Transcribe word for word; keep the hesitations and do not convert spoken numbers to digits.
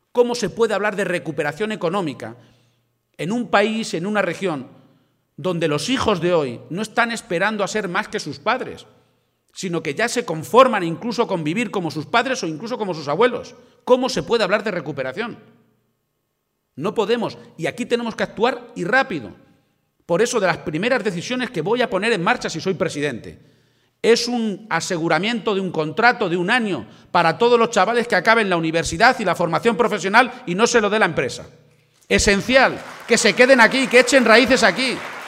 ¿Cómo se puede hablar de recuperación económica en un país, en una región, donde los hijos de hoy no están esperando a ser más que sus padres, sino que ya se conforman incluso con vivir como sus padres o incluso como sus abuelos? ¿Cómo se puede hablar de recuperación? No podemos, y aquí tenemos que actuar y rápido. Por eso, de las primeras decisiones que voy a poner en marcha si soy presidente, es un aseguramiento de un contrato de un año para todos los chavales que acaben la universidad y la formación profesional y no se lo dé la empresa. Esencial, que se queden aquí, que echen raíces aquí.